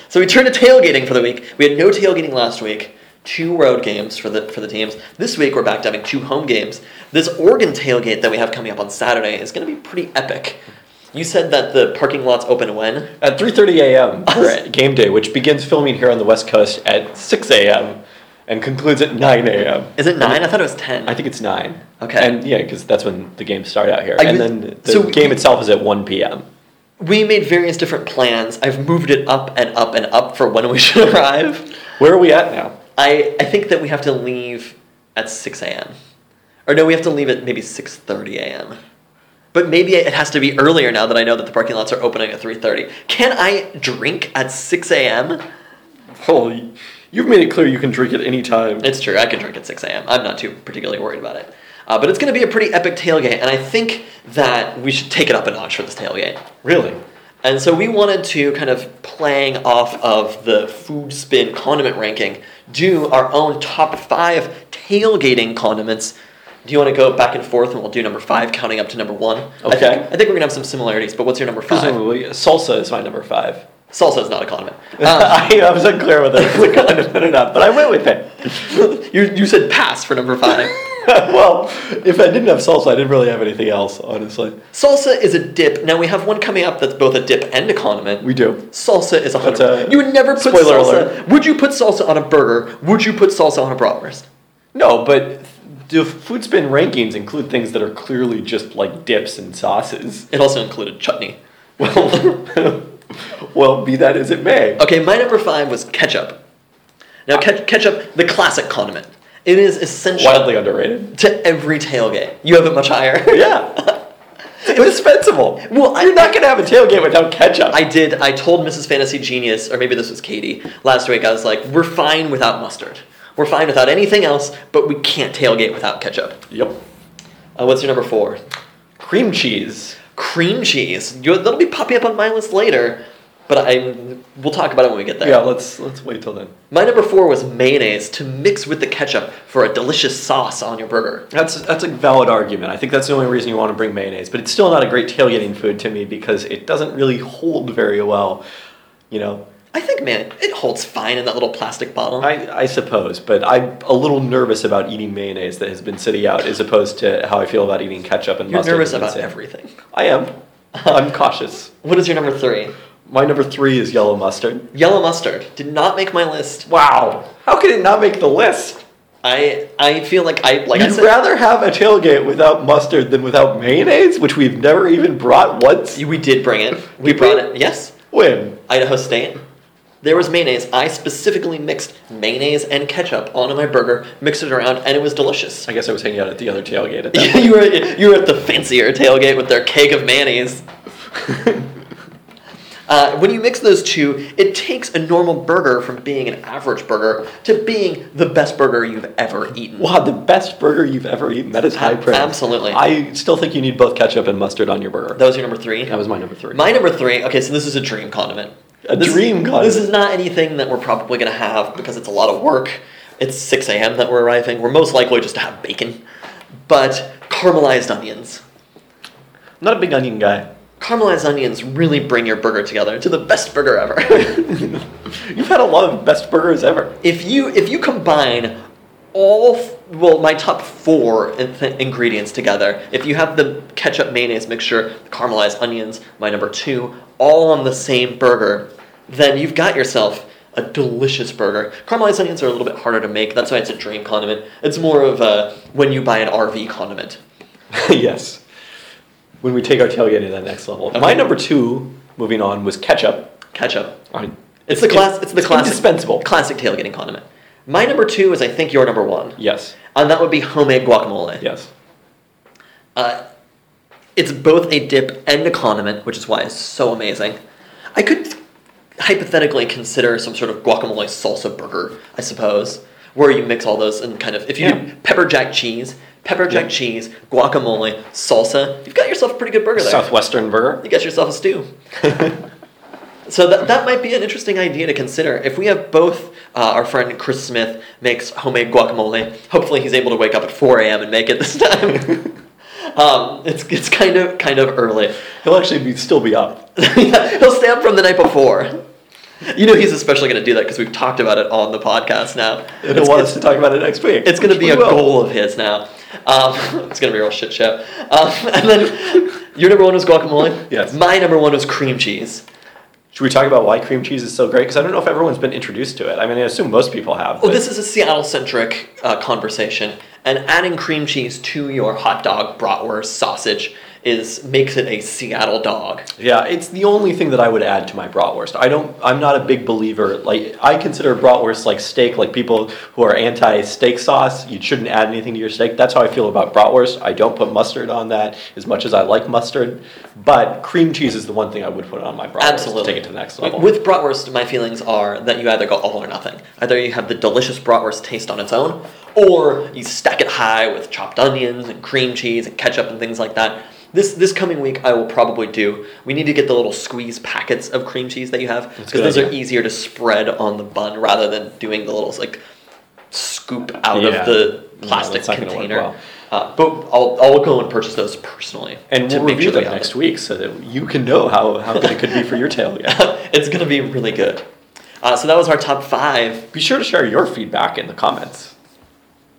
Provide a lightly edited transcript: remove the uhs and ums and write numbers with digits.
So we turned to tailgating for the week. We had no tailgating last week. 2 road games for the teams. This week we're back to having 2 home games. This Oregon tailgate that we have coming up on Saturday is going to be pretty epic. You said that the parking lots open when? At 3:30 a.m. for game day, which begins filming here on the West Coast at 6 a.m. and concludes at 9 a.m. Is it 9? I thought it was 10. I think it's 9. Okay. And yeah, because that's when the games start out here. Then the so game itself is at 1 p.m. We made various different plans. I've moved it up and up and up for when we should arrive. Where are we at now? I think that we have to leave at 6 a.m. Or no, we have to leave at maybe 6:30 a.m. But maybe it has to be earlier now that I know that the parking lots are opening at 3:30. Can I drink at 6 a.m.? Holy, you've made it clear you can drink at any time. It's true, I can drink at 6 a.m. I'm not too particularly worried about it. But it's going to be a pretty epic tailgate, and I think that we should take it up a notch for this tailgate. Really? And so we wanted to, kind of playing off of the Food Spin condiment ranking, do our own top 5 tailgating condiments. Do you want to go back and forth, and we'll do number 5, counting up to number 1? Okay. I think we're going to have some similarities, but what's your number 5? Presumably, salsa is my number 5. Salsa is not a condiment. I was unclear whether it was a condiment or not, but I went with it. You said pass for number 5. Well, if I didn't have salsa, I didn't really have anything else, honestly. Salsa is a dip. Now, we have one coming up that's both a dip and a condiment. We do. Salsa is 100%. You would never put spoiler salsa... alert. Would you put salsa on a burger? Would you put salsa on a bratwurst? No, but the Food Spin rankings include things that are clearly just like dips and sauces. It also included chutney. Well, be that as it may. Okay, my number 5 was ketchup. Now, ketchup, the classic condiment. It is essential Wildly underrated. to every tailgate. You have it much higher. Yeah. It's indispensable. Well, You're not going to have a tailgate without ketchup. I did. I told Mrs. Fantasy Genius, or maybe this was Katie, last week, I was like, we're fine without mustard. We're fine without anything else, but we can't tailgate without ketchup. Yep. What's your number 4? Cream cheese. Cream cheese. That'll be popping up on my list later, but we'll talk about it when we get there. Yeah, let's wait till then. My number 4 was mayonnaise to mix with the ketchup for a delicious sauce on your burger. That's a valid argument. I think that's the only reason you want to bring mayonnaise, but it's still not a great tailgating food to me because it doesn't really hold very well, you know. I think, man, it holds fine in that little plastic bottle. I suppose, but I'm a little nervous about eating mayonnaise that has been sitting out as opposed to how I feel about eating ketchup and You're mustard. nervous about everything. I am. I'm cautious. What is your number 3? My number 3 is yellow mustard. Yellow mustard. Did not make my list. Wow. How could it not make the list? I feel like I You'd said, rather have a tailgate without mustard than without mayonnaise, which we've never even brought once? we did bring it. We brought it. Yes. When? Idaho State. There was mayonnaise. I specifically mixed mayonnaise and ketchup onto my burger, mixed it around, and it was delicious. I guess I was hanging out at the other tailgate at that point. you were at the fancier tailgate with their cake of mayonnaise. When you mix those two, it takes a normal burger from being an average burger to being the best burger you've ever eaten. Wow, the best burger you've ever eaten. That is high praise. Absolutely. I still think you need both ketchup and mustard on your burger. That was your number 3? That was my number 3. My number 3, okay, so this is a dream condiment. Dream condiment? This is not anything that we're probably going to have because it's a lot of work. It's 6 a.m. that we're arriving. We're most likely just to have bacon. But caramelized onions. I'm not a big onion guy. Caramelized onions really bring your burger together to the best burger ever. You've had a lot of best burgers ever. If you combine my top 4 ingredients together, if you have the ketchup mayonnaise mixture, the caramelized onions, my number 2, all on the same burger, then you've got yourself a delicious burger. Caramelized onions are a little bit harder to make. That's why it's a dream condiment. It's more of a when you buy an RV condiment. Yes. When we take our tailgate to that next level. Okay. My number 2, moving on, was ketchup. Ketchup. It's the classic. indispensable. Classic tailgating condiment. My number 2 is, I think, your number 1. Yes. And that would be homemade guacamole. Yes. It's both a dip and a condiment, which is why it's so amazing. I could hypothetically consider some sort of guacamole salsa burger, I suppose, where you mix all those and kind of, if you do pepper jack cheese, guacamole, salsa, you've got yourself a pretty good burger there. Southwestern burger. You got yourself a stew. So that might be an interesting idea to consider. If we have both, our friend Chris Smith makes homemade guacamole. Hopefully he's able to wake up at 4 a.m. and make it this time. It's kind of early. He'll actually still be up. He'll stay up from the night before. You know he's especially going to do that because we've talked about it on the podcast now. And he'll want us to talk about it next week. It's going to be a goal of his now. It's going to be a real shit show. And then your number one was guacamole. Yes. My number one was cream cheese. Should we talk about why cream cheese is so great? Because I don't know if everyone's been introduced to it. I mean, I assume most people have. Well, this is a Seattle-centric conversation, and adding cream cheese to your hot dog, bratwurst, sausage makes it a Seattle dog. Yeah, it's the only thing that I would add to my bratwurst. I'm not a big believer. Like, I consider bratwurst like steak. Like, people who are anti-steak sauce, you shouldn't add anything to your steak. That's how I feel about bratwurst. I don't put mustard on that as much as I like mustard. But cream cheese is the one thing I would put on my bratwurst. Absolutely. To take it to the next level. With bratwurst, my feelings are that you either go all or nothing. Either you have the delicious bratwurst taste on its own, or you stack it high with chopped onions and cream cheese and ketchup and things like that. This coming week, I will probably we need to get the little squeeze packets of cream cheese that you have, because those are easier to spread on the bun rather than doing the little scoop out of the plastic container. But I'll go and purchase those personally. And we'll review them next week so that you can know how good it could be for your tailgate. It's going to be really good. So that was our top 5. Be sure to share your feedback in the comments.